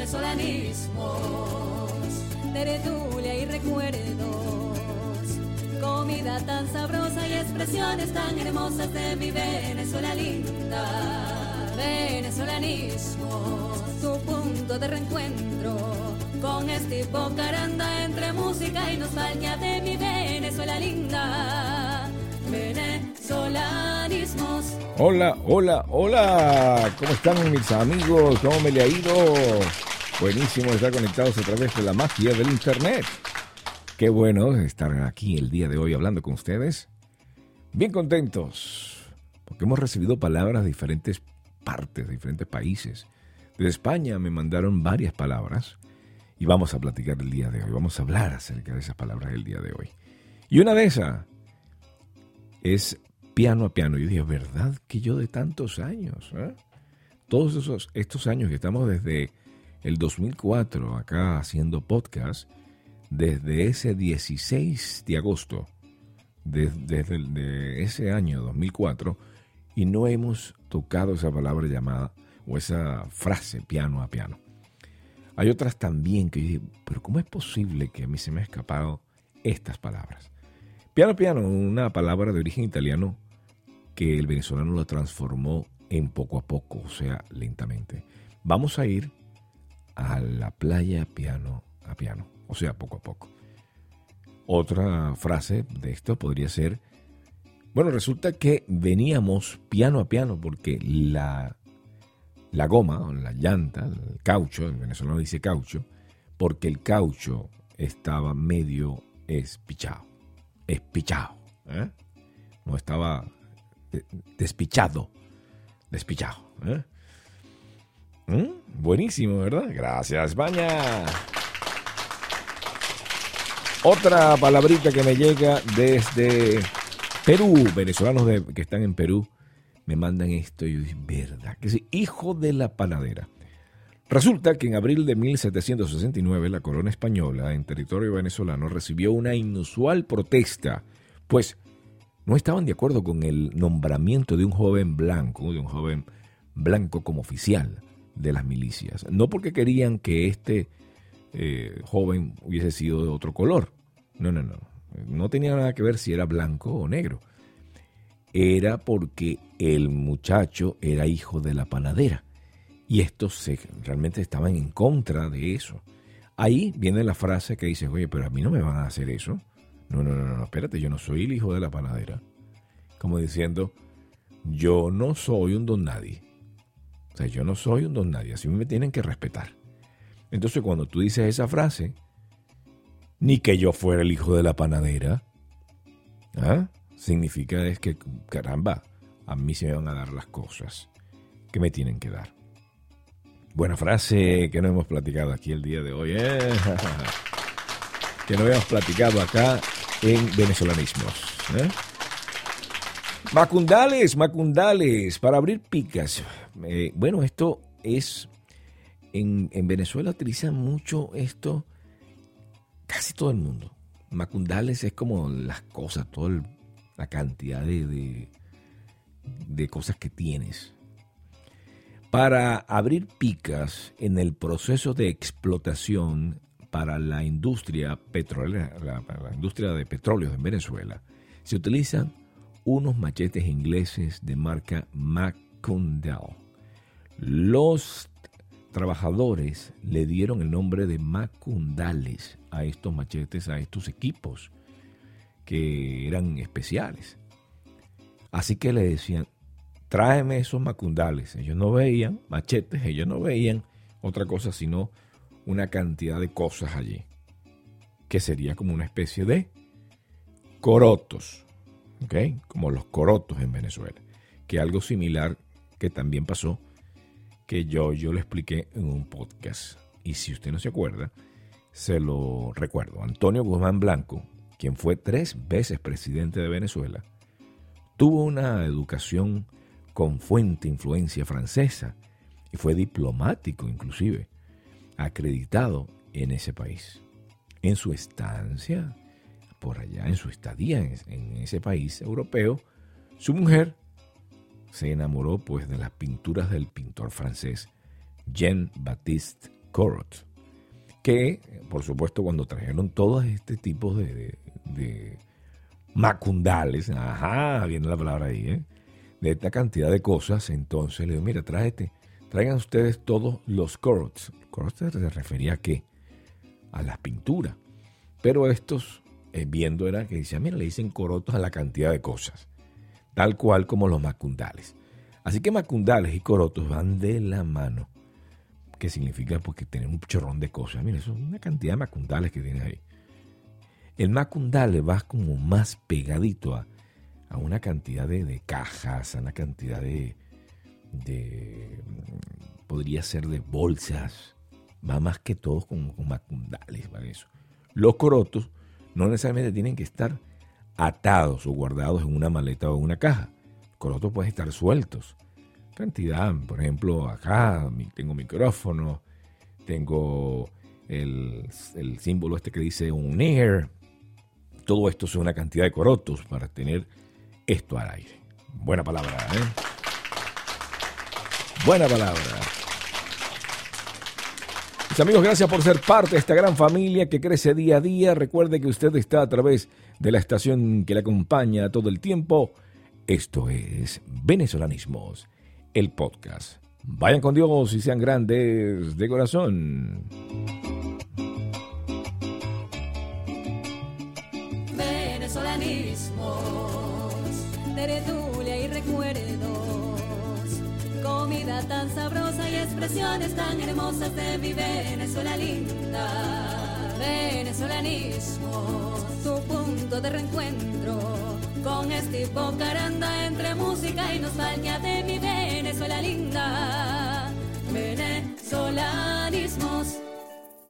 venezolanismos, tertulia y recuerdos, comida tan sabrosa y expresiones tan hermosas de mi Venezuela linda. Venezolanismos, tu punto de reencuentro con este Bocaranda entre música y nostalgia de mi Venezuela linda. Venezolanismos. Hola, hola, hola. ¿Cómo están mis amigos? ¿Cómo me le ha ido? Buenísimo estar conectados a través de la magia del internet. Qué bueno estar aquí el día de hoy hablando con ustedes. Bien contentos, porque hemos recibido palabras de diferentes partes, de diferentes países. Desde España me mandaron varias palabras y vamos a platicar el día de hoy. Vamos a hablar acerca de esas palabras el día de hoy. Y una de esas es piano a piano. Yo dije, ¿verdad que yo de tantos años? Todos estos años que estamos desde el 2004 acá haciendo podcast, desde ese 16 de agosto, desde ese año 2004, y no hemos tocado esa palabra llamada, o esa frase, piano a piano. Hay otras también que yo dije, pero ¿cómo es posible que a mí se me ha escapado estas palabras? Piano a piano, una palabra de origen italiano que el venezolano la transformó en poco a poco, o sea, lentamente. Vamos a ir a la playa piano a piano, o sea, poco a poco. Otra frase de esto podría ser, bueno, resulta que veníamos piano a piano porque la goma, o la llanta, el caucho, el venezolano dice caucho, porque el caucho estaba medio espichado. No estaba despichado. Buenísimo, ¿verdad? Gracias, España. Otra palabrita que me llega desde Perú, venezolanos que están en Perú me mandan esto y yo digo, ¿verdad? Que sí, hijo de la panadera. Resulta que en abril de 1769 la corona española en territorio venezolano recibió una inusual protesta, pues no estaban de acuerdo con el nombramiento de un joven blanco como oficial de las milicias. No porque querían que este joven hubiese sido de otro color. No tenía nada que ver si era blanco o negro. Era porque el muchacho era hijo de la panadera. Y estos realmente estaban en contra de eso. Ahí viene la frase que dice, oye, pero a mí no me van a hacer eso. No, espérate, yo no soy el hijo de la panadera. Como diciendo, yo no soy un don nadie. O sea, yo no soy un don nadie, así me tienen que respetar. Entonces, cuando tú dices esa frase, ni que yo fuera el hijo de la panadera, significa es que, caramba, a mí se me van a dar las cosas que me tienen que dar. Buena frase que no hemos platicado aquí el día de hoy, que no habíamos platicado acá en Venezolanismos. Macundales, para abrir picas. Bueno, esto es, en Venezuela utilizan mucho esto, casi todo el mundo. Macundales es como las cosas, toda la cantidad de cosas que tienes. Para abrir picas en el proceso de explotación para la industria petrolera, para la industria de petróleos en Venezuela, se utilizan unos machetes ingleses de marca Macundal. Los trabajadores le dieron el nombre de macundales a estos machetes, a estos equipos que eran especiales. Así que le decían, tráeme esos macundales. Ellos no veían machetes, ellos no veían otra cosa sino una cantidad de cosas allí, que sería como una especie de corotos, ¿ok? Como los corotos en Venezuela, que algo similar que también pasó, que yo lo expliqué en un podcast. Y si usted no se acuerda, se lo recuerdo. Antonio Guzmán Blanco, quien fue 3 veces presidente de Venezuela, tuvo una educación con fuerte influencia francesa y fue diplomático inclusive, acreditado en ese país. En su estancia por allá, en su estadía en ese país europeo, su mujer se enamoró pues de las pinturas del pintor francés Jean-Baptiste Corots, que por supuesto cuando trajeron todos este tipo de macundales, viene la palabra ahí, de esta cantidad de cosas, entonces le digo, mira, traigan ustedes todos los Corots. Corots se refería ¿a qué? A las pinturas. Pero estos, viendo era que decían, mira, le dicen corotos a la cantidad de cosas, tal cual como los macundales. Así que macundales y corotos van de la mano, que significa porque tienen un chorrón de cosas. Mira, eso es una cantidad de macundales que tienes ahí. El macundale va como más pegadito a una cantidad de cajas, a una cantidad de podría ser de bolsas, va más que todo con macundales para eso. Los corotos no necesariamente tienen que estar atados o guardados en una maleta o en una caja. Los corotos pueden estar sueltos. Cantidad, por ejemplo, acá tengo micrófono, tengo el símbolo este que dice un ear. Todo esto es una cantidad de corotos para tener esto al aire. Buena palabra, Buena palabra. Mis amigos, gracias por ser parte de esta gran familia que crece día a día. Recuerde que usted está a través de la estación que le acompaña todo el tiempo. Esto es Venezolanismos, el podcast. Vayan con Dios y sean grandes de corazón. Venezolanismos, tertulia y recuerdos, comida tan sabrosa y expresiones tan hermosas de mi Venezuela linda. Venezolanismos, tu punto de reencuentro con este Bocaranda entre música y nostalgia de mi Venezuela linda. Venezolanismos.